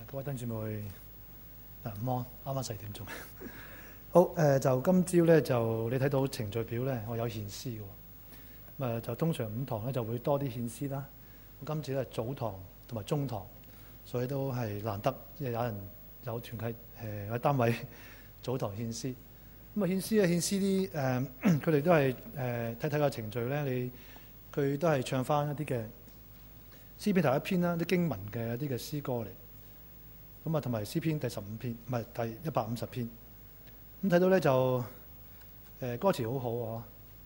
各位弟兄姊妹，午安，啱啱4點鐘。好，就今朝咧，就你睇到程序表咧，我有獻詩嘅。就通常5堂咧就會多啲獻詩啦。今次咧早堂同埋中堂，所以都係難得，即係有人有團契有單位早堂獻詩。獻詩啲佢哋都係睇個程序咧，佢都係唱翻一啲嘅詩篇第一篇啦，啲經文嘅一啲嘅詩歌嚟。同埋詩篇第15篇，唔係第150篇。睇到咧就歌詞好好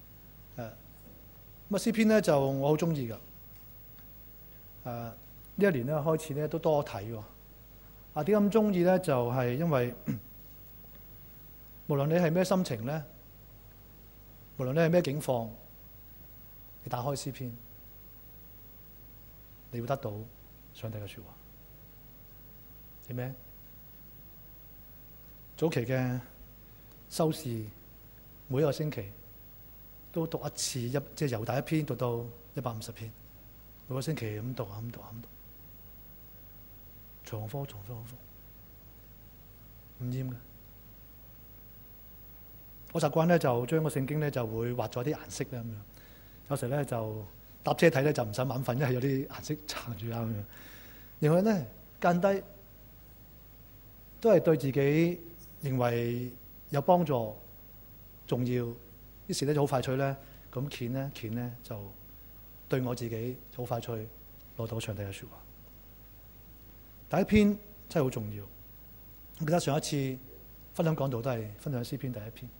詩篇咧就我好中意㗎。呢一年咧開始咧都多睇喎。點解咁中意咧？就係因為無論你係咩心情咧，無論你係咩境況，你打開詩篇，你會得到上帝嘅說話。係咩？早期嘅修士每一個星期都讀一次，即係由第一篇讀到150篇，每個星期咁讀，重複，唔厭嘅。我習慣咧就將個聖經咧就會畫咗啲顏色咧咁樣。有時咧就搭車睇咧就唔使眼瞓，因為有啲顏色撐住啊咁樣。另外咧間低。都係對自己認為有幫助、重要，於是咧就好快脆咧咁鉗咧就對我自己好快脆攞到上帝嘅説話。第一篇真係好重要。我記得上一次分享講道都係分享詩篇第一篇，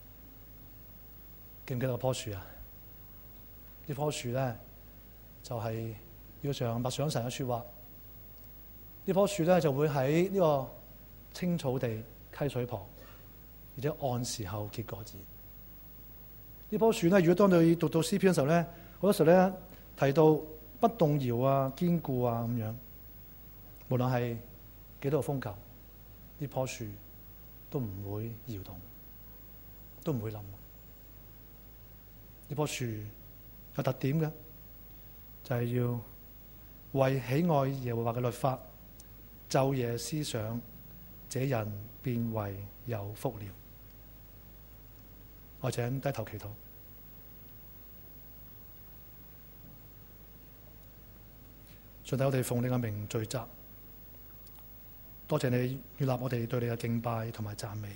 記唔記得嗰棵樹啊？呢棵樹咧就係要默想神嘅説話。呢棵樹咧就會喺呢個青草地溪水旁，而且按時候結果子。呢棵樹咧，如果當你讀到詩篇嘅時候咧，好多時候咧提到不動搖啊、堅固啊咁樣，無論係幾多個風球，呢棵樹都唔會搖動，都唔會冧。呢棵樹有特點嘅，就係要為喜愛耶和華嘅律法，晝夜思想，這人便為有福了。我請低頭祈禱。上帝，我哋奉你嘅名聚集，多謝你悅納我哋對你嘅敬拜同埋讚美。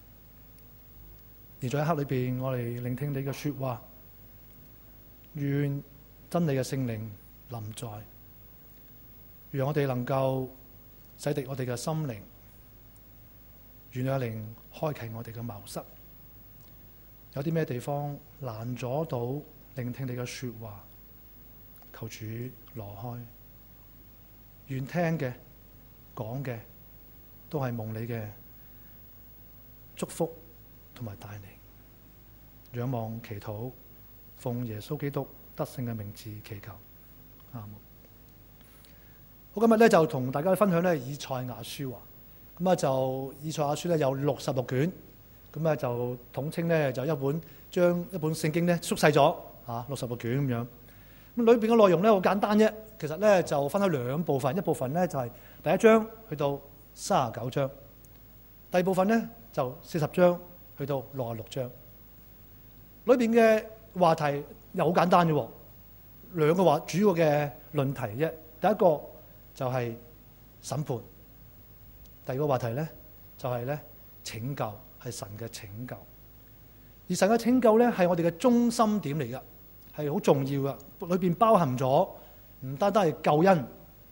而在一刻裏邊，我哋聆聽你嘅說話，願真理嘅聖靈臨在，讓我哋能夠洗滌我哋嘅心靈。願有靈開啟我哋嘅眸室，有啲咩地方攔阻到聆聽你嘅說話，求主挪開。願聽嘅講嘅都係蒙你嘅祝福同埋帶領。仰望祈禱，奉耶穌基督得勝嘅名字祈求，阿門。我今日咧就同大家分享咧以賽亞書話。就以賽亞書咧有66卷，就統稱咧就將一本聖經咧縮細咗66卷咁樣。裏邊嘅內容咧好簡單啫，其實咧就分開兩部分，一部分咧就係第1章去到39章，第二部分咧就40章去到66章。裏邊嘅話題又好簡單嘅，兩個主要嘅論題啫。第一個就係審判。第二個話題咧就係咧拯救，係神嘅拯救，而神嘅拯救咧係我哋嘅中心點嚟噶，係好重要噶。裏邊包含咗唔單單係救恩，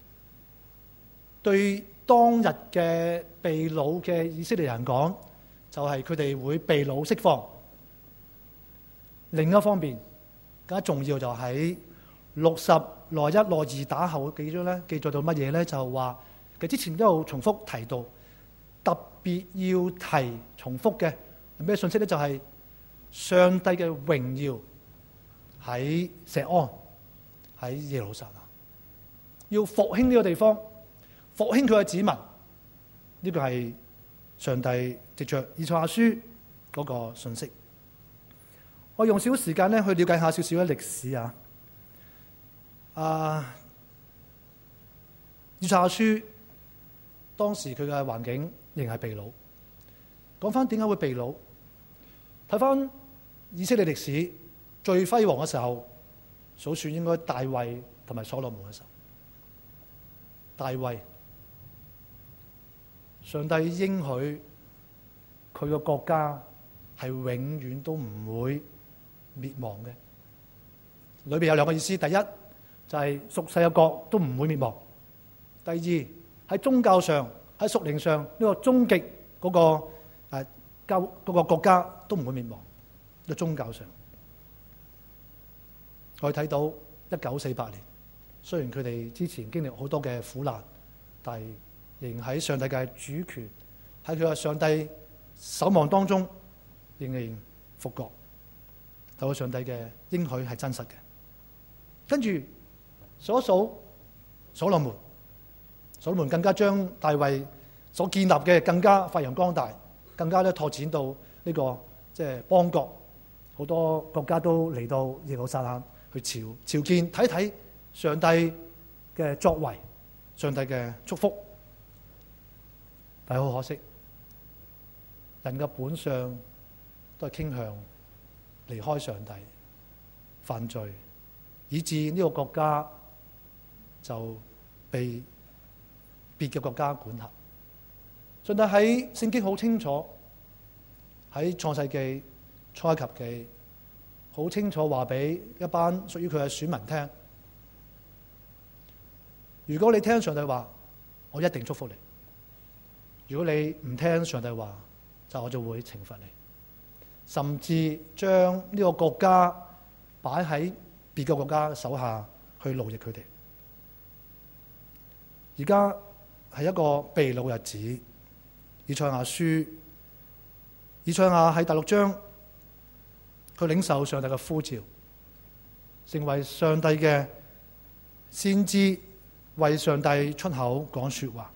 對當日嘅被擄嘅以色列人講，就係佢哋會被擄釋放。另一方面更加重要就喺60、61、62打後幾章咧，記載到乜嘢咧？就話。其實之前都有重複提到，特別要提重複嘅係咩信息咧？就係上帝嘅榮耀喺錫安，喺耶路撒冷，要復興呢個地方，復興佢嘅子民。呢個係上帝藉着以賽亞書嗰個信息。我用少少時間咧去了解下少少嘅歷史以賽亞書當時佢嘅環境仍係被擄。講翻點解會被擄？睇翻以色列歷史最輝煌嘅時候，數算應該大衛同埋所羅門嘅時候。大衛，上帝應許佢個國家係永遠都唔會滅亡嘅。裏邊有兩個意思，第一就係屬世嘅國都唔會滅亡；第二喺宗教上、喺屬靈上呢個終極嗰個國家都唔會滅亡。喺宗教上，我哋睇到1948年，雖然佢哋之前經歷好多嘅苦難，但係仍喺上帝嘅主權，喺佢嘅上帝守望當中，仍然復國。睇到上帝嘅應許係真實嘅。跟住數一數所羅門更加將大衛所建立嘅更加發揚光大，更加咧拓展到呢個即係邦國，好多國家都嚟到耶路撒冷去朝見，睇睇上帝嘅作為，上帝嘅祝福。但係好可惜，人嘅本相都係傾向離開上帝，犯罪，以致呢個國家就被別嘅國家管轄。上帝喺聖經好清楚，喺創世記、出埃及記好清楚話俾一班屬於佢嘅選民聽：如果你聽上帝話，我一定祝福你；如果你唔聽上帝話，我就會懲罰你，甚至將呢個國家擺喺別嘅國家手下去奴役佢哋。而家係一個被擄日子，以賽亞喺第6章，佢領受上帝嘅呼召，成為上帝嘅先知，為上帝出口講說話。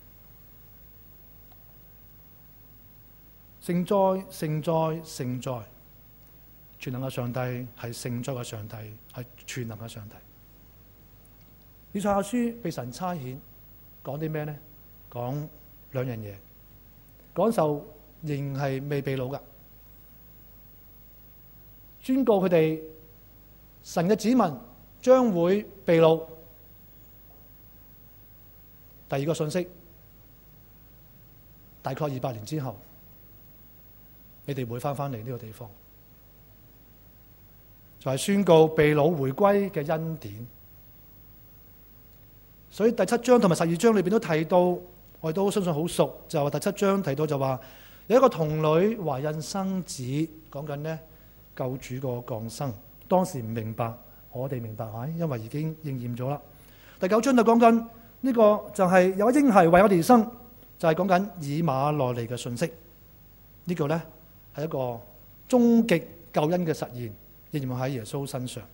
聖哉，聖哉，聖哉！全能嘅上帝係聖哉嘅上帝，係全能嘅上帝。以賽亞書被神差遣，講啲咩呢？講兩樣嘢。講受仍係未被擄噶，宣告佢哋神嘅子民將會被擄。第二個信息，大概200年之後，你哋會翻嚟呢個地方，就係宣告被擄回歸嘅恩典。所以第7章同埋12章裏邊都提到，我哋都相信好熟，就係話第7章提到就話有一個童女懷孕生子，講緊呢救主個降生。當時唔明白，我哋明白啊，因為已經應驗咗啦。第9章就講緊呢個就係有個嬰孩為我哋而生，就係講緊以馬內利嘅信息。呢個呢係一個終極救恩嘅實現，應驗喺耶穌身上。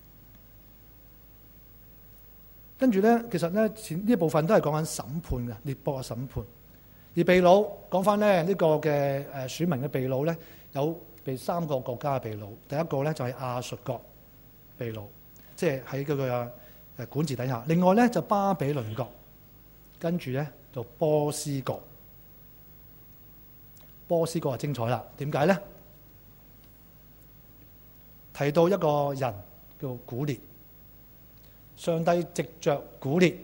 跟住呢，其實呢一部分都係講緊審判嘅，列國嘅審判。而被擄講翻呢個嘅選民嘅被擄呢，有被3個國家嘅被擄。第一個呢就係亞述國被擄，即係喺佢嘅管治底下。另外呢就巴比倫國，跟住呢就波斯國。波斯國就精彩啦，點解呢？提到一個人叫古列，上帝藉着古列，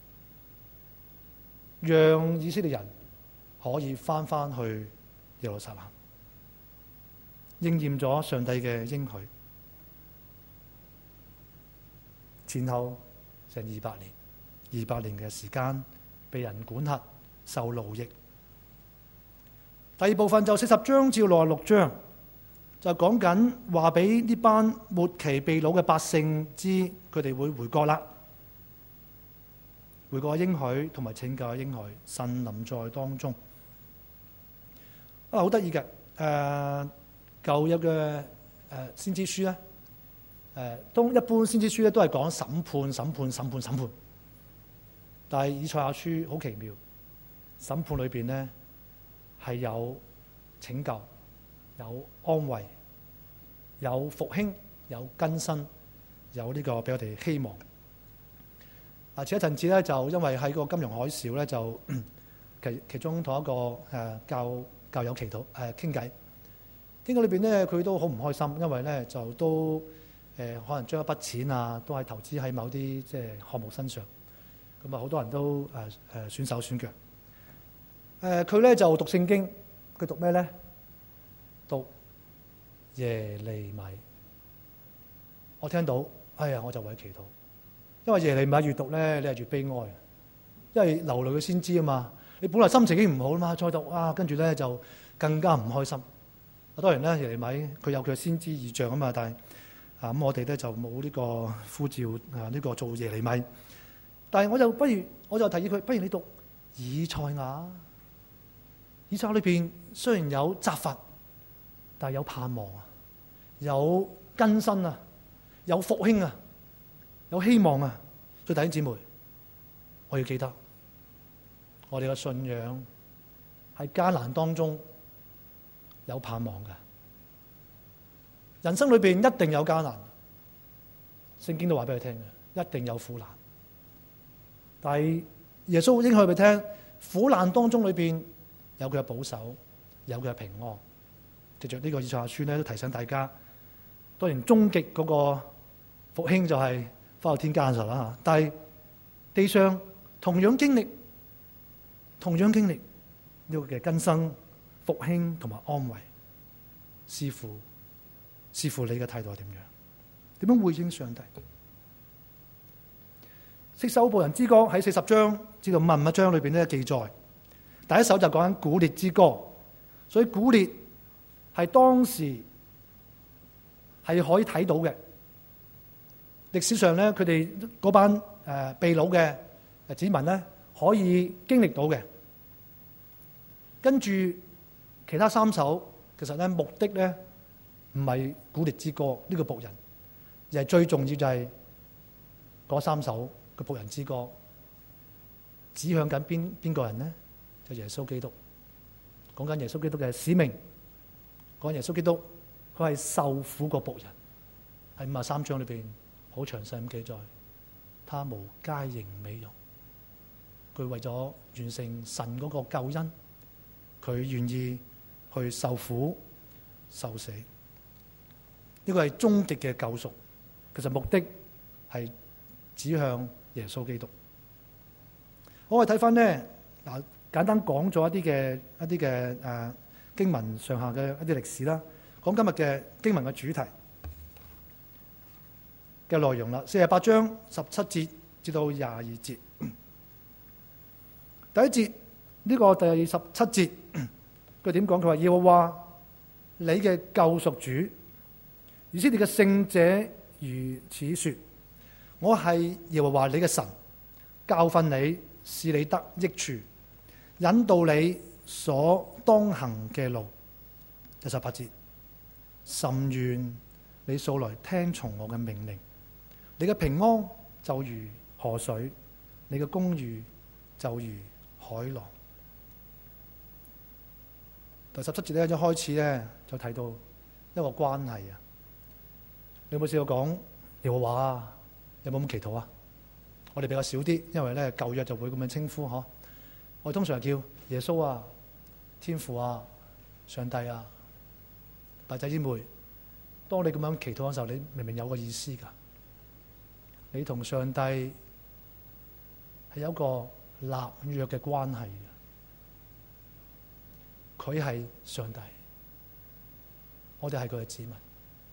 讓以色列人可以翻去耶路撒冷，應驗咗上帝嘅應許。前後成200年嘅時間，被人管轄，受奴役。第二部分就40章至66章，就講緊話俾呢班末期被擄嘅百姓知，佢哋會回國啦。回國嘅應許同埋拯救嘅應許，神臨在當中。好得意嘅，舊約嘅先知書咧，一般先知書咧都係講審判。但係以賽亞書好奇妙，審判裏邊咧係有拯救、有安慰、有復興、有更新，有呢個俾我哋希望。前一陣子咧，就因為喺個金融海嘯咧，就其中同一個教友祈禱傾偈。傾偈裏邊咧，佢都好唔開心，因為咧就都可能將一筆錢啊，都係投資喺某啲即係項目身上。咁啊，好多人都損手損腳。佢咧就讀聖經，佢讀咩咧？讀耶利米。我聽到，哎呀，我就為佢祈禱，因為耶利米越讀咧，你係越悲哀，因為流淚佢先知啊嘛。你本來心情已經唔好啦嘛，再讀跟住咧就更加唔開心。當然咧，耶利米佢有佢嘅先知異象啊嘛，但係咁我哋咧就冇呢個呼召呢個做耶利米。但係我就提議佢，不如你讀以賽亞。以賽亞裏邊雖然有責罰，但係有盼望啊，有更新啊，有復興啊，有希望啊。所以弟兄姊妹，我要記得，我哋嘅信仰喺艱難當中有盼望嘅。人生裏邊一定有艱難，聖經都話俾佢聽嘅，一定有苦難。但係耶穌應許俾佢聽，苦難當中裏邊有佢嘅保守，有佢嘅平安。藉着呢個以賽亞書咧，都提醒大家，當然終極嗰個復興就係返到天家嘅時候啦嚇。但係地上同樣經歷呢個嘅更新、復興同埋安慰，視乎你嘅態度係點樣？點樣回應上帝？釋受部人之歌喺40章至到51章裏邊咧記載，第一首就講緊古列之歌，所以古列係當時係可以睇到嘅。歷史上咧，佢哋嗰班被擄嘅子民咧，可以經歷到嘅。跟住其他3首，其實咧目的咧唔係古列之歌呢個僕人，而係最重要就係嗰3首嘅僕人之歌，指向緊邊個人呢？就耶穌基督，講緊耶穌基督嘅使命，講耶穌基督佢係受苦個僕人，喺53章裏邊好詳細咁記載，他無佳形美容，佢為咗完成神嗰個救恩，佢願意去受苦受死，呢個係終極嘅救贖。其實目的係指向耶穌基督。我哋睇翻咧嗱，簡單講咗一啲嘅經文上下嘅一啲歷史啦，講今日嘅經文嘅主題嘅內容啦。48章17節至到22節，第一節呢個第17節佢點講？佢話耶和華你嘅救贖主，以色列嘅聖者如此說：我係耶和華你嘅神，教訓你，使你得益處，引導你所當行嘅路。第18節，甚願你素來聽從我嘅命令，你嘅平安就如河水，你嘅公義就如海浪。第17節咧一開始咧就睇到一個關係啊！你有冇試過講耶和華啊？有冇咁祈禱啊？我哋比較少啲，因為咧舊約就會咁樣稱呼嗬。我哋通常係叫耶穌啊、天父啊、上帝啊。弟兄姊妹，當你咁樣祈禱嘅時候，你明明有個意思噶。你同上帝係有一個立約嘅關係嘅，佢係上帝，我哋係佢嘅子民。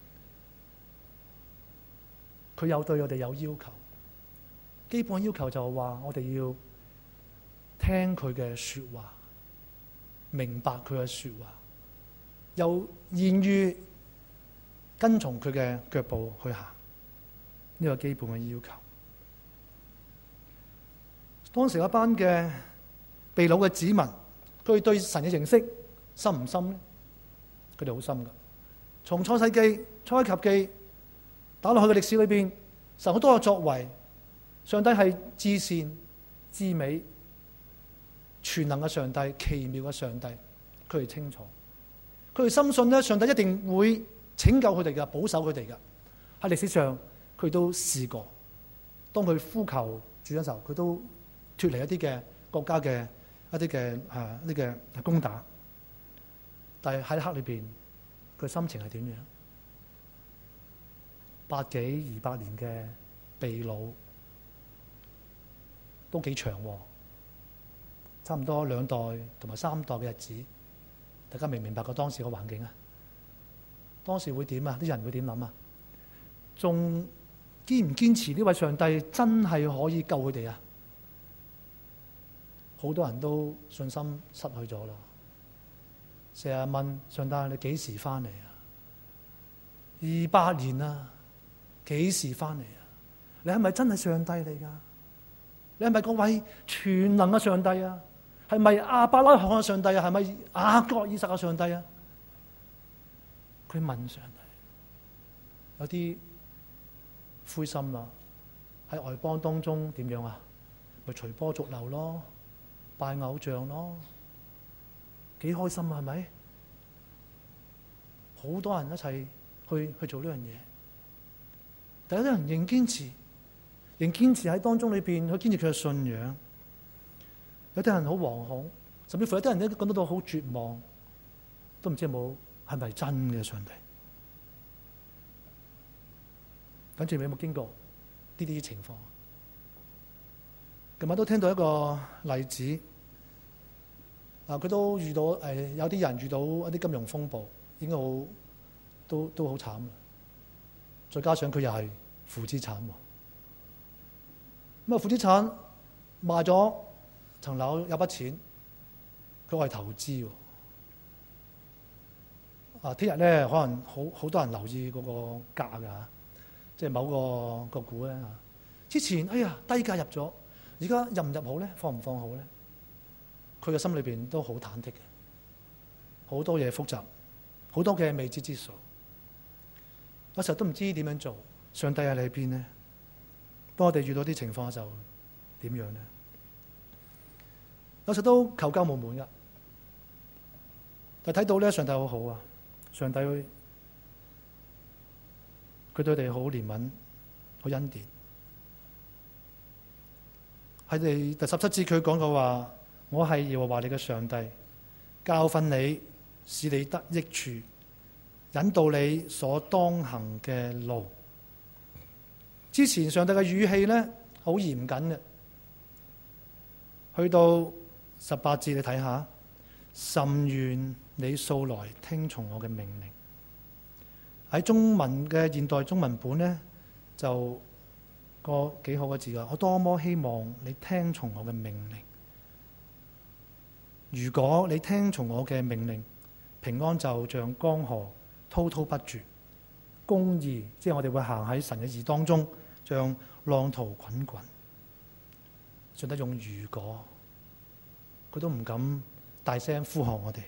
佢有對我哋有要求，基本嘅要求就係話我哋要聽佢嘅說話，明白佢嘅說話，又願意跟從佢嘅腳步去行，呢個基本嘅要求。當時一班嘅被擄嘅子民，佢哋對神嘅認識深唔深咧？佢哋好深噶。從創世記、出埃及記打落去嘅歷史裏邊，神好多嘅作為，上帝係至善、至美、全能嘅上帝，奇妙嘅上帝，佢哋清楚，佢哋深信咧，上帝一定會拯救佢哋嘅，保守佢哋嘅。喺歷史上，佢都試過，當佢呼求主嘅時候，佢都脫離一啲嘅國家嘅一啲嘅攻打，但係喺一刻裏邊，佢心情係點樣？100幾200年嘅被擄都幾長喎，差唔多2代同埋3代嘅日子，大家明唔明白過當時個環境啊？當時會點啊？啲人會點諗啊？仲堅唔堅持呢位上帝真係可以救佢哋啊？好多人都信心失去咗啦，成日問上帝：你幾時翻嚟啊？200年啦，幾時翻嚟啊？你係咪真係上帝嚟噶？你係咪嗰位全能嘅上帝啊？係咪亞伯拉罕嘅上帝啊？係咪雅各以撒嘅上帝啊？佢問上帝，有啲灰心啦，喺外邦當中點樣啊？咪隨波逐流咯，拜偶像咯，幾開心啊？係咪？好多人一齊去做呢樣嘢，但有啲人仍堅持喺當中裏邊去堅持佢嘅信仰。有啲人好惶恐，甚至乎有啲人咧都感到好絕望，都唔知係咪真嘅上帝。跟住你有冇經過呢啲情況？今日都聽到一個例子，佢都遇到有啲人遇到一啲金融風暴，應該都好慘。再加上佢又係負資產，咁負資產賣咗層樓有筆錢，佢係投資。聽日咧可能好多人留意嗰個價㗎，即係某個股咧。之前低價入咗，而家入唔入好咧？放唔放好咧？佢嘅心裏邊都好忐忑嘅，好多嘢複雜，好多嘅未知之數。有時候都唔知點樣做。上帝喺你邊呢？當我哋遇到啲情況嘅時候，點樣呢？有時候都求救無門噶，但睇到咧，上帝好好啊！上帝佢對我哋好憐憫，好恩典。喺第17節佢講過話：我係耶和華你嘅上帝，教訓你，使你得益處，引導你所當行嘅路。之前上帝嘅語氣咧好嚴謹嘅，去到18節你睇下，甚願你素來聽從我嘅命令。喺中文嘅現代中文本咧就個幾好嘅字㗎，我多麼希望你聽從我嘅命令。如果你聽從我嘅命令，平安就像江河滔滔不絕，公義即係我哋會行喺神嘅義當中，像浪濤滾滾。上帝用如果，佢都唔敢大聲呼喝我哋。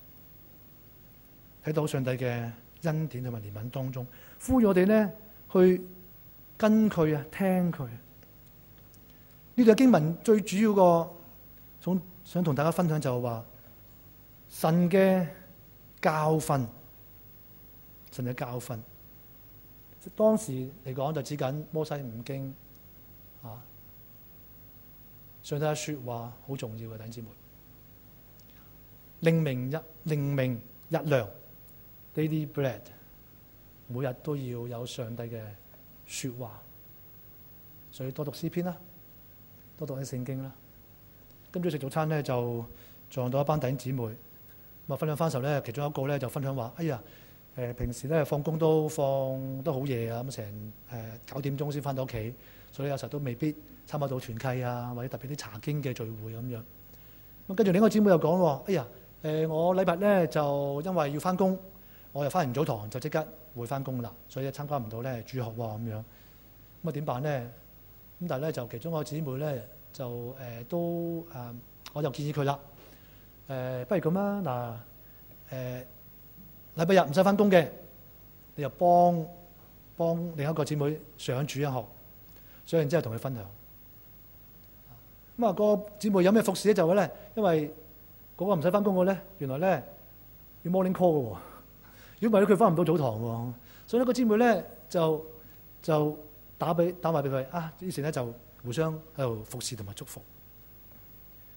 睇到上帝嘅恩典同埋憐憫當中，呼籲我哋咧去跟佢啊，聽佢。呢段經文最主要個想同大家分享就係話神嘅教訓，神嘅教訓。當時嚟講就指緊摩西五經啊，上帝嘅說話好重要嘅，弟兄姊妹。令明日糧 daily bread， 每日都要有上帝嘅說話，所以多讀詩篇啦，多讀啲聖經啦。今朝食早餐咧就撞到一班弟兄姊妹，咁啊分享翻時候咧，其中一個咧就分享話：哎呀，平時咧放工都放得好夜啊，咁成9點鐘先翻到屋企，所以有時候都未必參加到團契啊，或者特別啲查經嘅聚會咁樣。咁跟住另一個姊妹又講喎：哎呀，我禮拜咧就因為要翻工，我又翻唔早堂，就即刻會翻工啦，所以參加唔到咧主學喎咁樣。咁啊點辦咧？咁但係咧就其中一個姊妹咧就我就建議佢啦，不如咁啦，嗱，禮拜日唔使翻工嘅，你就幫另一個姊妹上主日學，上完之後同佢分享。咁啊，個姊妹有咩服侍咧？就話咧，因為嗰個唔使翻工嘅咧，原來咧要 morning call 嘅喎，如果唔係咧佢翻唔到早堂喎，所以呢個姊妹咧就打埋俾佢啊，於是咧就互相喺度服侍同埋祝福。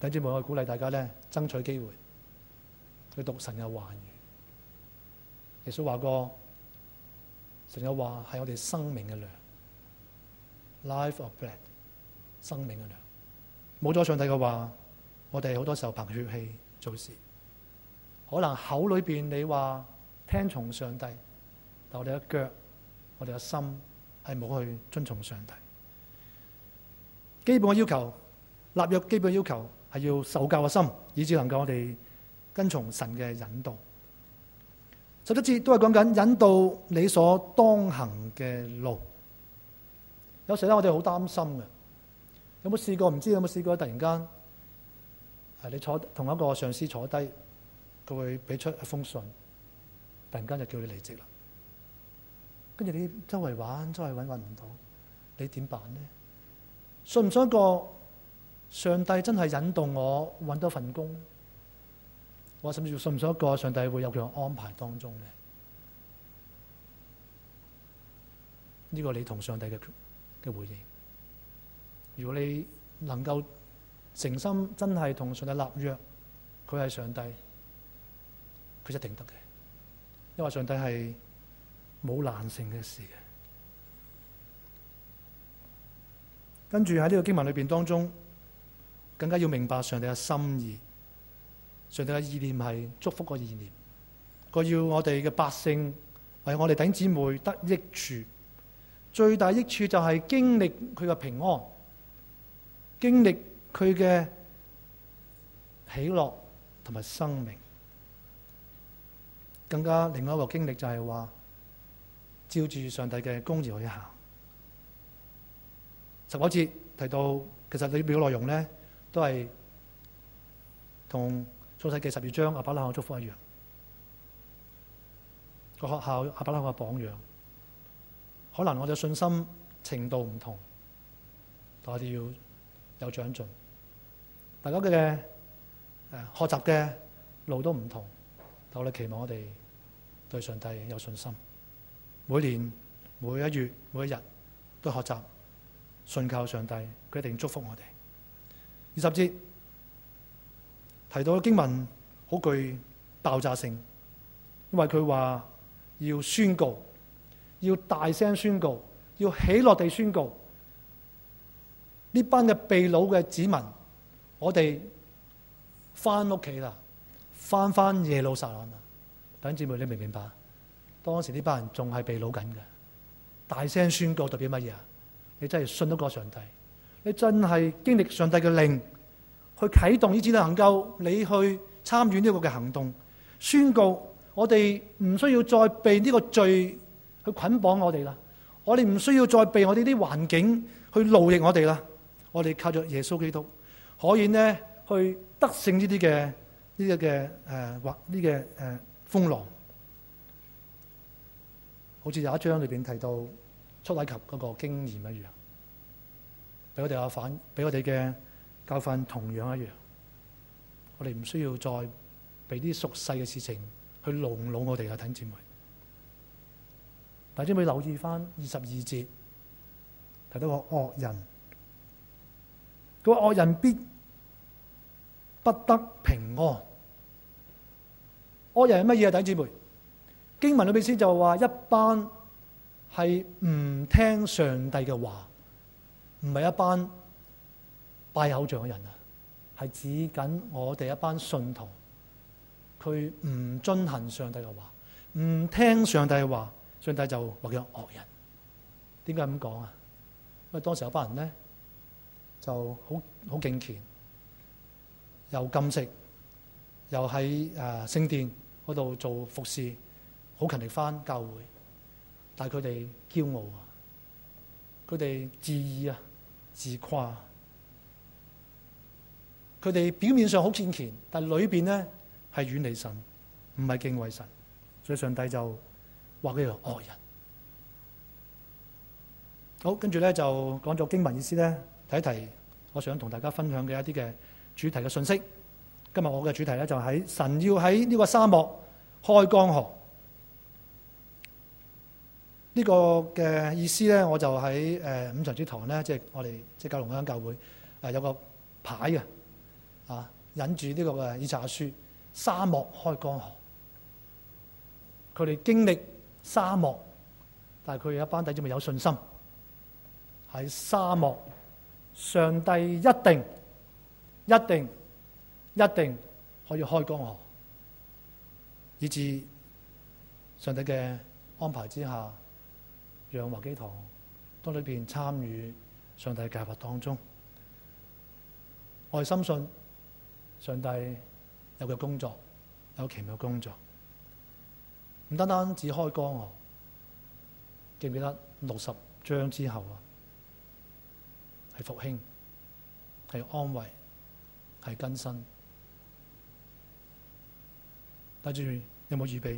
弟兄姊妹，我鼓勵大家咧，爭取機會去讀神嘅話語。耶穌話過，神嘅話係我哋生命嘅糧 ，life of bread， 生命嘅糧。冇咗上帝嘅話，我哋好多時候憑血氣做事，可能口裏邊你話聽從上帝，但我哋嘅腳、我哋嘅心係冇去遵從上帝。基本嘅要求，立約基本嘅要求係要受教嘅心，以致能夠我哋跟從神嘅引導。11節都係講緊引導你所當行嘅路。有時咧，我哋好擔心嘅。有冇試過？唔知有冇試過？突然間，你坐同一個上司坐低，佢會俾出一封信，突然間就叫你離職啦。跟住你周圍玩，周圍揾唔到，你點辦呢？信唔信一個上帝真係引導我揾到份工？我甚至信唔信一個上帝會有佢嘅安排當中呢？呢個你同上帝嘅回應。如果你能夠誠心真係同上帝立約，佢係上帝，佢一定得嘅，因為上帝係冇難成嘅事嘅。跟住喺呢個經文裏邊當中，更加要明白上帝嘅心意。上帝嘅意念係祝福嘅意念，佢要我哋嘅百姓為我哋弟兄姊妹得益處，最大益處就係經歷佢嘅平安，經歷佢嘅喜樂同埋生命。更加另外一個經歷就係話，照住上帝嘅公義去行。19節提到，其實裏邊嘅內容咧，都係同創世記12章亞伯拉罕嘅祝福一樣。個學校亞伯拉罕嘅榜樣，可能我哋信心程度唔同，但我哋要有長進。大家嘅學習嘅路都唔同，但我哋期望我哋對上帝有信心。每年、每一月、每一日都學習信靠上帝，佢一定祝福我哋。20節提到嘅經文好具爆炸性，因為佢話要宣告，要大聲宣告，要喜樂地宣告。呢班嘅被擄嘅子民，我哋翻屋企啦，翻耶路撒冷啦。弟兄姊妹，你明唔明白？當時呢班人仲係被擄緊嘅，大聲宣告代表乜嘢啊？你真係信得過上帝，你真係經歷上帝嘅靈去啟動，以至能夠你去參與呢個嘅行動，宣告我哋唔需要再被呢個罪去捆綁我哋啦，我哋唔需要再被我哋啲環境去奴役我哋啦，我哋靠着耶穌基督可以呢去得勝呢啲嘅風浪。好似有一章裏邊提到出埃及嗰個經驗一樣，俾我哋俾我哋嘅教訓同樣一樣。我哋唔需要再被啲俗世嘅事情去籠絡我哋啦，弟兄姊妹。弟兄姊妹留意翻22節提到個惡人，佢話惡人必不得平安。惡人係乜嘢啊？弟兄姊妹，經文裏邊先就話一班係唔聽上帝嘅話，唔係一班拜偶像嘅人啊，係指緊我哋一班信徒，佢唔遵行上帝嘅話，唔聽上帝嘅話，上帝就話佢惡人。點解咁講啊？因為當時有班人咧就好敬虔，又禁食，又喺聖殿嗰度做服侍，好勤力返教會，但係佢哋驕傲啊，佢哋自義啊，自誇，佢哋表面上好敬虔，但係裏邊咧係遠離神，唔係敬畏神，所以上帝就話佢係惡人。好，跟住咧就講咗經文意思咧，提一提我想同大家分享嘅一啲嘅主題嘅信息。今日我嘅主題咧就係神要喺呢個沙漠開江河。呢個嘅意思咧，我就喺五常主堂咧，即係我哋即係九龍嗰間教會有個牌嘅引住呢個嘅以賽亞書，沙漠開江河。佢哋經歷沙漠，但係佢哋一班弟兄咪有信心，喺沙漠，上帝一定可以開江河，以致上帝嘅安排之下，讓華基堂當裏邊參與上帝嘅計劃當中。我哋深信上帝有嘅工作，有奇妙嘅工作，唔單單只開江河。記唔記得60章之後係復興，係安慰，係更新。帶住有冇預備？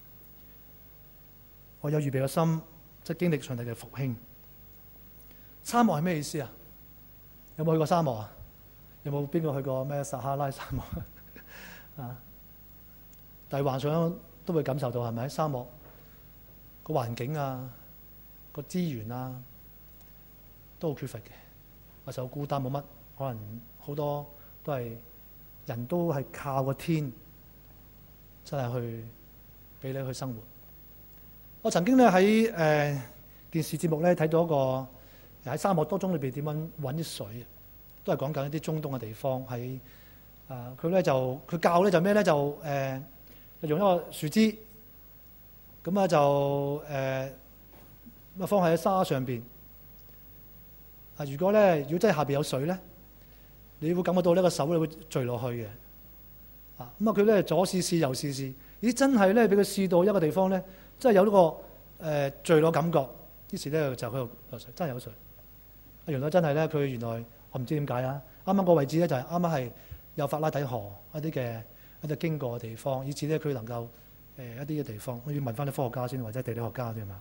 我有預備嘅心，即係經歷上帝嘅復興。沙漠係咩意思啊？有冇去過沙漠啊？有冇邊個去過咩撒哈拉沙漠啊？但係幻想都會感受到，係咪？沙漠個環境啊，個資源啊，都好缺乏嘅，或者好孤單，冇乜可能，好多都係人都係靠個天，真係去俾你去生活。我曾經咧喺電視節目咧睇到一個喺沙漠當中裏邊點樣揾啲水，都係講緊一啲中東嘅地方。喺佢教咧就咩咧就用一個樹枝，咁啊就放喺沙上邊。如果真係下邊有水咧，你會感覺到呢個手咧會墜落去嘅。咁佢咧左試試右試試，咦真係咧俾佢試到一個地方咧，真係有呢個墜落感覺。於是咧就喺度落水，真係有水。原來真係咧，佢原來我唔知點解啊！啱啱個位置咧就係啱啱係有法拉底河一啲經過嘅地方，以至咧佢能夠一啲嘅地方，我要問翻啲科學家先，或者地理學家啲啊嘛。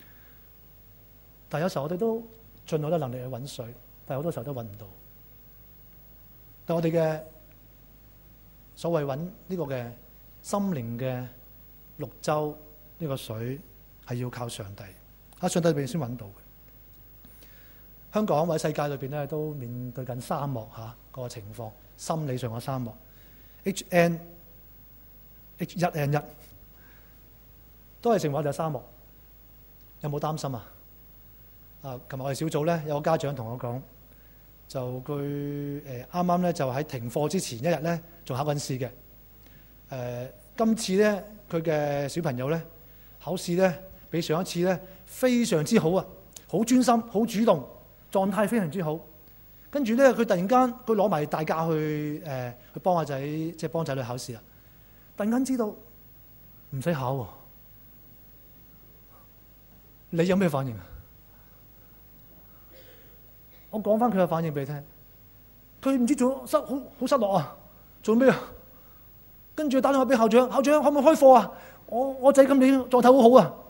但係有時候我哋都盡我嘅能力去揾水，但係好多時候都揾唔到。但我哋嘅所謂揾呢個嘅心靈嘅綠洲呢個水係要靠上帝，喺上帝裏邊先揾到嘅。香港或者世界裏邊咧都面對緊沙漠嗰個情況，心理上嘅沙漠。H1N1 都係成為我哋嘅沙漠，有冇擔心啊？琴日我哋小組咧有個家長同我講，就佢啱啱咧就喺停課之前一日咧仲考緊試嘅。今次咧佢嘅小朋友咧考試咧比上一次咧非常之好啊，好專心，好主動。狀態非常之好，跟住咧佢突然間佢攞埋大假去幫阿仔，即係幫仔女考試啦。突然間知道唔使考喎，你有咩反應啊？我講翻佢嘅反應俾你聽，佢唔知做好失落啊！做咩啊？跟住打電話俾校長，校長可唔可以開課啊？我仔今年狀態好好啊！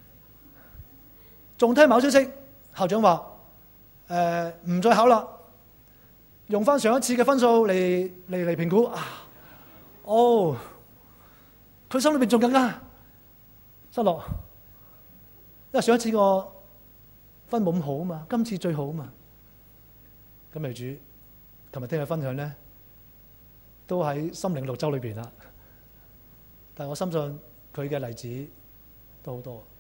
仲聽某消息，校長話。唔再考啦，用翻上一次嘅分數嚟評估佢心裏邊仲更加失落，因為上一次個分冇咁好啊嘛，今次最好啊嘛。咁嚟主，琴日聽佢分享咧，都喺心靈綠洲裏邊啦。但係我深信佢嘅例子都好多。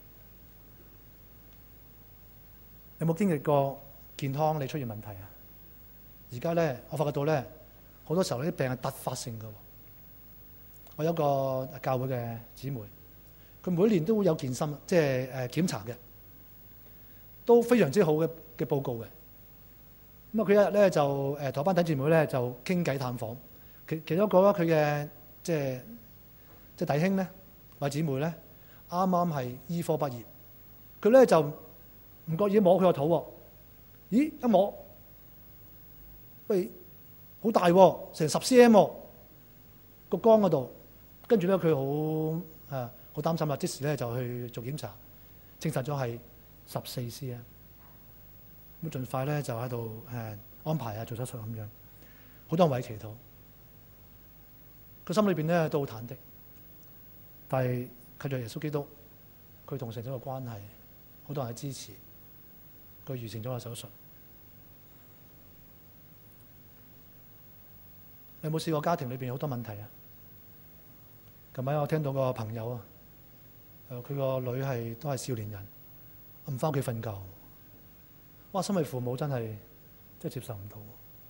有冇經歷過健康你出現問題啊？而家咧，我發覺到咧，好多時候呢啲病係突發性嘅。我有一個教會嘅姊妹，佢每年都會有健身，即係檢查嘅，都非常之好嘅報告嘅。咁佢一日咧就同班弟兄姊妹咧就傾偈探訪，其中一個佢嘅即係弟兄咧或者姊妹咧，啱啱係醫科畢業，佢咧就唔覺意摸佢個肚喎。咦！一摸，喂，好大喎，成10 cm 喎，個缸嗰度。跟住咧，佢好擔心啦，即時咧就去做檢查，證實咗係14 cm。咁盡快咧就喺度安排做手術咁樣。好多人為祈禱，佢心裏邊咧都好忐忑，但係靠著耶穌基督，佢同神咗個關係，好多人喺支持。佢完成咗個手術。 你有冇試過家庭裏邊好多問題啊？近排我聽到個朋友啊，佢個女都係少年人，唔翻屋企瞓覺。哇！身為父母真係接受唔到。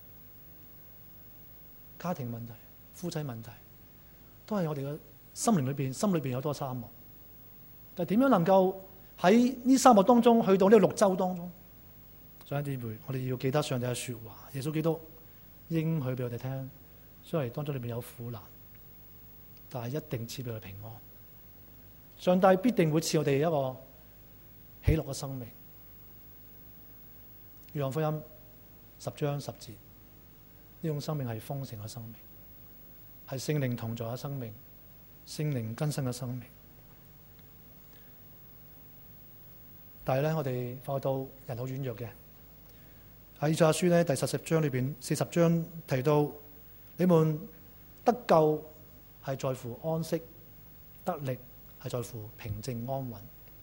家庭問題、夫妻問題，都係我哋嘅心裏邊有多沙漠。但係點樣能夠喺呢沙漠當中去到呢個綠洲當中？上一啲會，我哋要記得上帝嘅説話，耶穌基督應許俾我哋聽。雖然當中裏邊有苦難，但係一定賜俾我哋平安。上帝必定會賜我哋一個喜樂嘅生命。約翰福音10章10節，呢種生命係豐盛嘅生命，係聖靈同在嘅生命，聖靈更新嘅生命。但係咧，我哋發覺到人好軟弱嘅。喺以賽亞書咧第40章裏邊，40章提到你們得救係在乎安息，得力係在乎平靜安穩。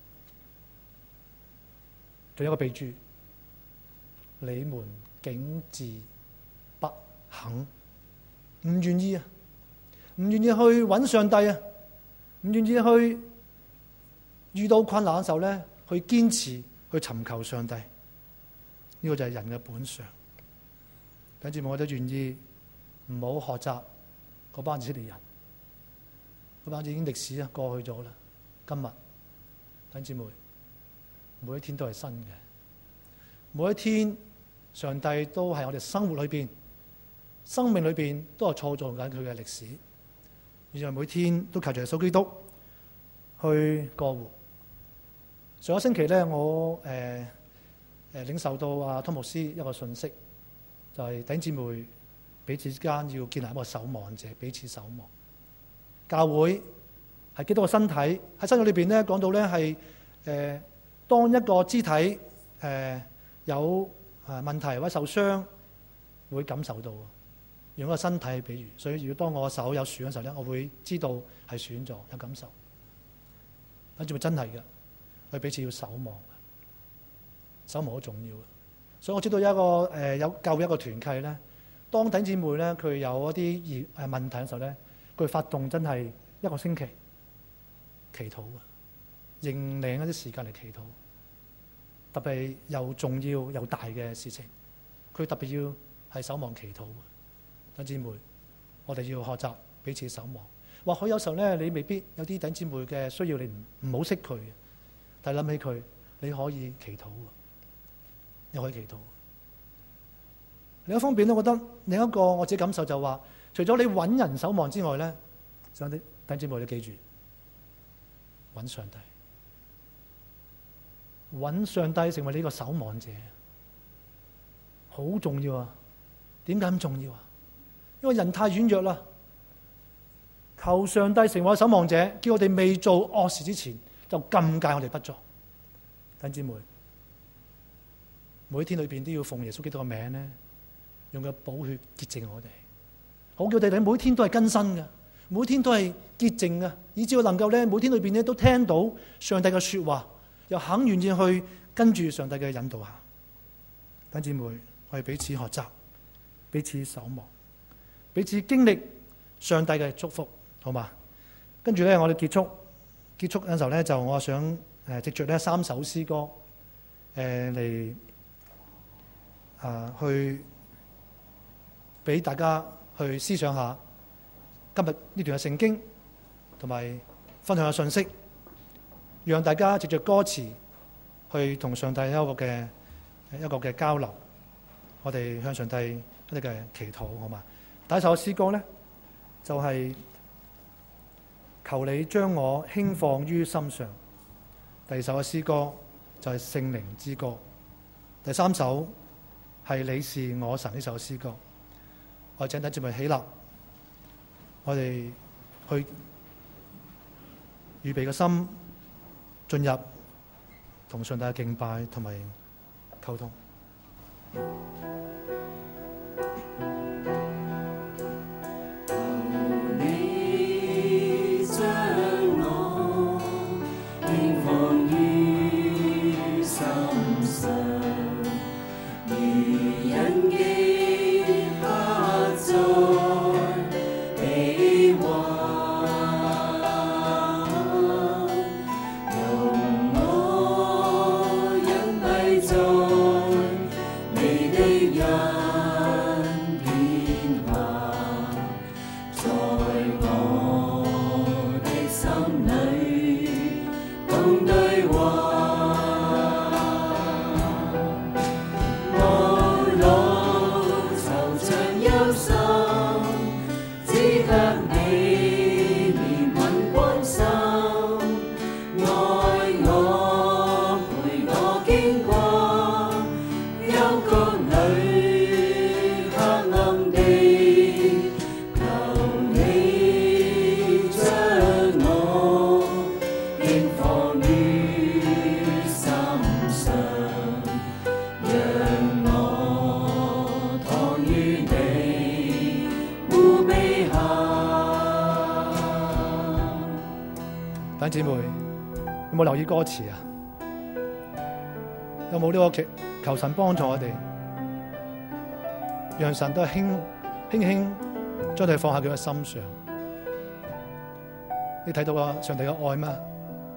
仲有一個備註，你們竟自不肯，唔願意啊，唔願意去揾上帝啊，唔願意去遇到困難嘅時候咧，去堅持去尋求上帝。呢個就係人嘅本相。弟兄姊妹，我都願意唔好學習嗰班以色列人，嗰班已經歷史過去咗啦。今日弟兄姊妹，每一天都係新嘅，每一天上帝都係我哋生活裏邊、生命裏邊都係創造緊佢嘅歷史。而係每天都靠住耶穌基督去過活。上個星期咧，我領受到阿湯牧師一個信息，就係弟兄姊妹彼此之間要建立一個守望者，彼此守望。教會係基督嘅身體，喺身體裏邊咧講到咧係當一個肢體有問題或者受傷，會感受到。用一個身體去比喻，所以如果當我手有損嘅時候咧，我會知道係損咗，有感受。跟住咪真係嘅，佢彼此要守望，守望好重要嘅。所以我知道有一個有教會一個團契咧，當弟兄姊妹咧佢有一啲問題嘅時候咧，佢發動真係一個星期祈禱嘅，認領一啲時間嚟祈禱，特別又重要又大嘅事情，佢特別要係守望祈禱。弟兄姊妹，我哋要學習彼此守望。或許有時候咧，你未必有啲弟兄姊妹嘅需要，你唔好識佢，但係諗起佢，你可以祈禱嘅，你可以祈禱。另一方面咧，我覺得另一個我自己感受就話，除咗你揾人守望之外咧，上帝弟兄姊妹你記住，揾上帝，揾上帝成為你個守望者，好重要啊！點解咁重要啊？因為人太軟弱啦，求上帝成為守望者，叫我哋未做惡事之前就禁戒我哋不作。弟兄姊妹，每一天裏邊都要奉耶穌基督嘅名咧，用佢嘅寶血潔淨我哋，好叫我哋每天都係更新嘅，每天都係潔淨嘅，以至我能夠咧每天裏邊咧都聽到上帝嘅說話，又肯願意去跟住上帝嘅引導下。弟兄姊妹，我哋彼此學習，彼此守望，彼此經歷上帝嘅祝福，好嘛？跟住咧，我哋結束嘅時候咧，就我想藉着呢3首詩歌嚟去俾大家去思想下今日呢段嘅聖經，同埋分享嘅信息，讓大家藉着歌詞去同上帝一個嘅交流，我哋向上帝一啲嘅祈禱，好嘛？第一首詩歌咧，就係求你將我輕放於心上。第二首嘅詩歌就係聖靈之歌。第三首係你是我神呢首詩歌。我請弟兄姊妹起立，我哋去預備個心，進入同上帝嘅敬拜同埋溝通。 如人記下在弟兄姊妹，有冇留意歌詞啊？有冇呢個求神幫助我哋，讓神都係輕輕將佢放下佢嘅心上？你睇到啊，上帝嘅愛嗎？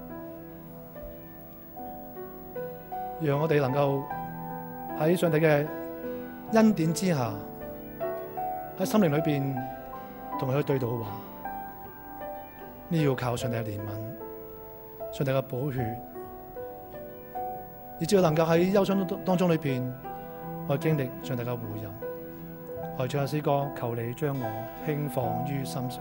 讓我哋能夠喺上帝嘅恩典之下，喺心靈裏邊同佢對到話，呢要靠上帝嘅憐憫，上帝嘅寶血，以至能夠喺憂傷當中裏邊，我經歷上帝嘅護佑。我唱嘅詩歌，求你將我輕放於心上。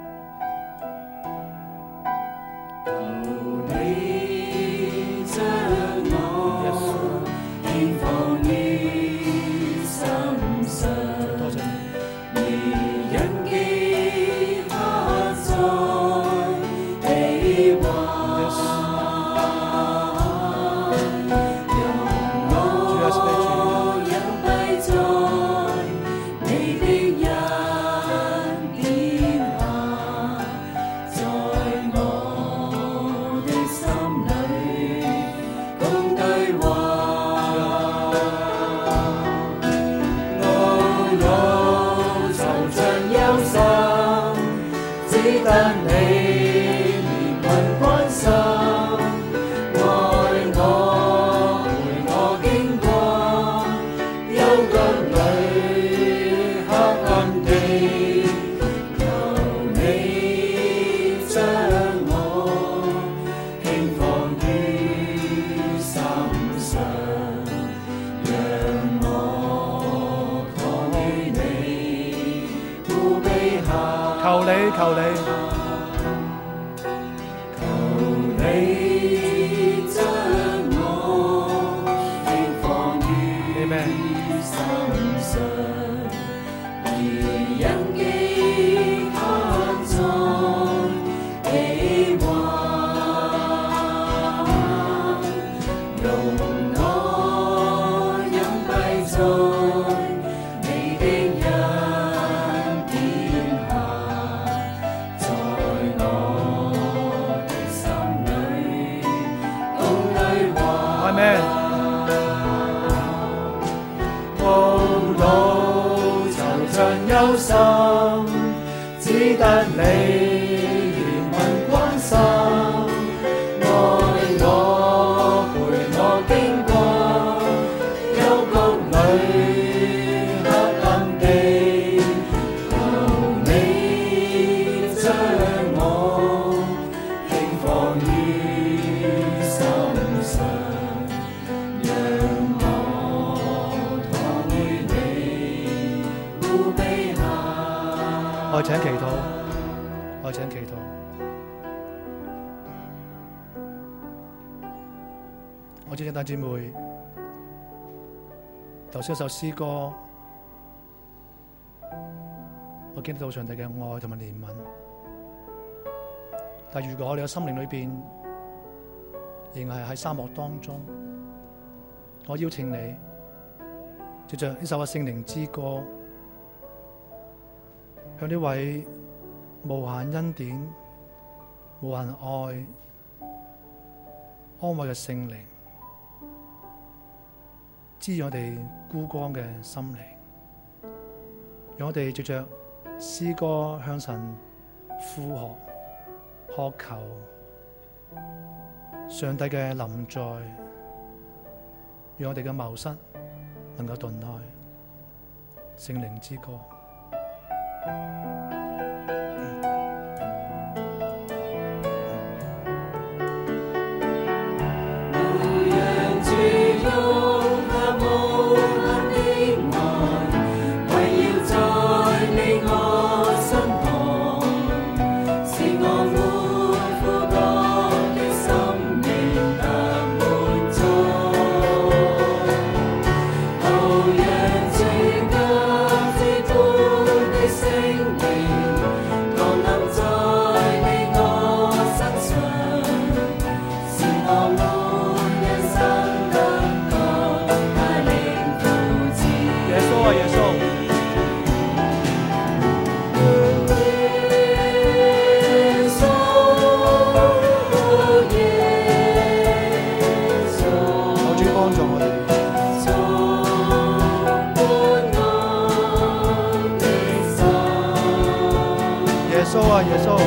我請祈禱。我知弟兄姊妹，頭先一首詩歌，我經歷到上帝嘅愛同埋憐憫。但如果你嘅心靈裏邊仍係喺沙漠當中，我邀請你藉着呢首嘅聖靈之歌，向呢位無限恩典、無限愛、安慰嘅聖靈，滋養我哋孤光嘅心靈，讓我哋藉着詩歌向神呼喝、渴求上帝嘅臨在，讓我哋嘅謀失能夠遁開。聖靈之歌。 聖靈耶穌啊，耶穌。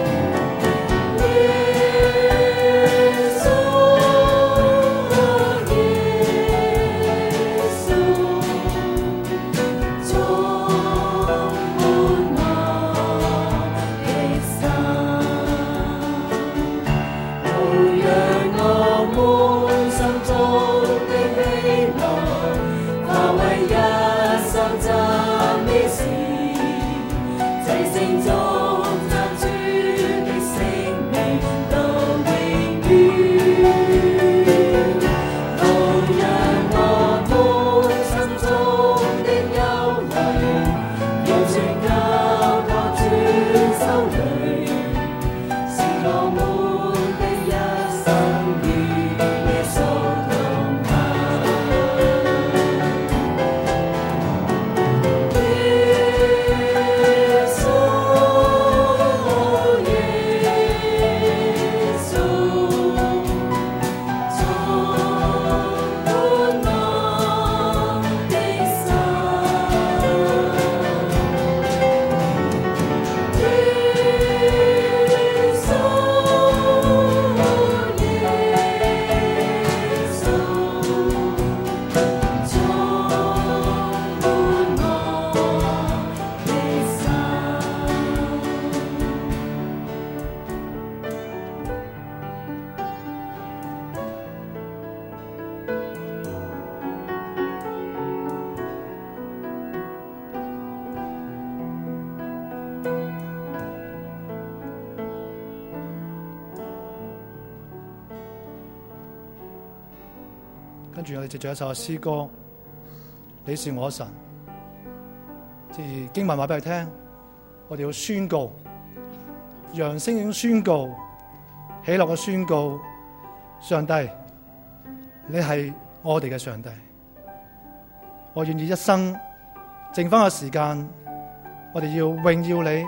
跟住我哋藉住一首詩歌，你是我神。即係經文話俾佢聽，我哋要宣告，揚聲已經宣告，喜樂嘅宣告，上帝，你係我哋嘅上帝。我願意一生剩翻嘅時間，我哋要榮耀你，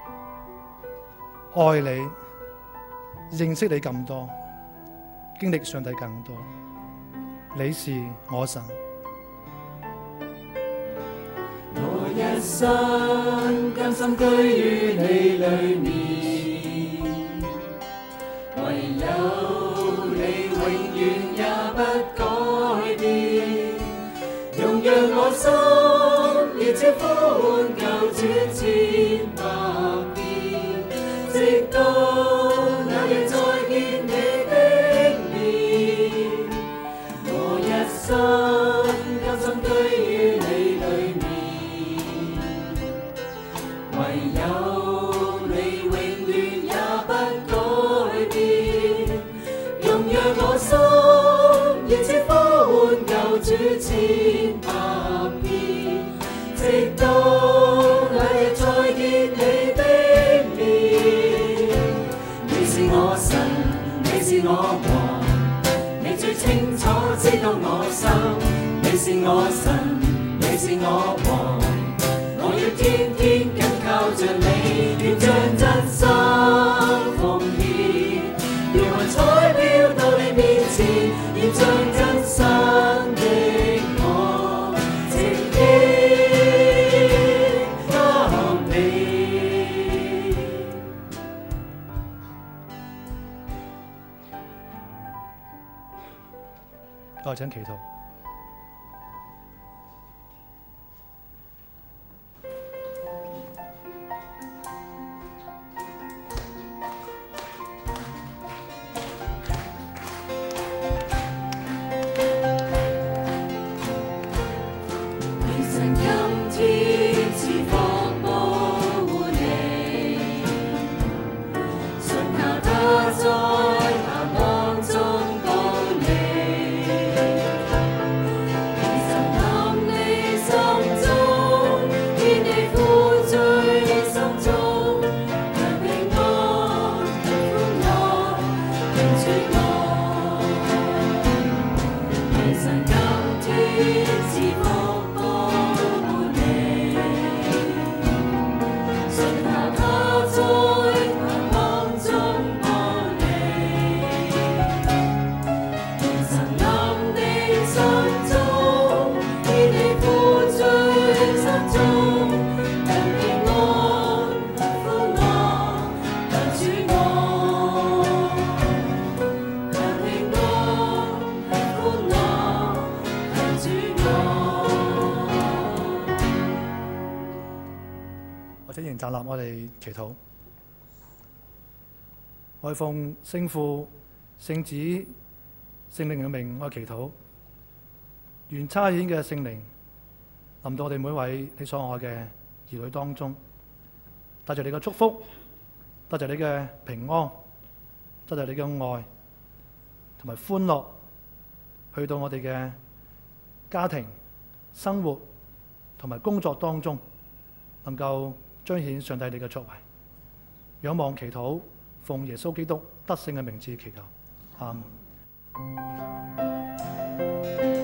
愛你，認識你咁多，經歷上帝更多。你是我神， 我一生甘心居於你裏面，唯有你永遠也不改變，容讓我心熱切呼喚救主千百遍，直到那日再見你的面。我一生甘心居於你裏面，唯有你永遠也不改變，容讓我心熱切呼喚救主千百遍，直到那日再見你的面。你是我神，你是我王，你最清楚知道我心。你是我神，你是我王，我要天天緊靠着你，願將真心奉獻，如雲彩飄到你面前，願將真心的我直獻給你。 我請祈禱。 在大浪中保你。 我哋祈禱。我奉聖父、聖子、聖靈嘅名，我祈禱，願差遣嘅聖靈臨到我哋每位你所愛嘅兒女當中，帶着你嘅祝福，帶着你嘅平安，帶着你嘅愛同埋歡樂，去到我哋嘅家庭、生活同埋工作當中，能夠彰顯上帝你嘅作為。仰望祈禱，奉耶穌基督得勝嘅名字祈求，阿門。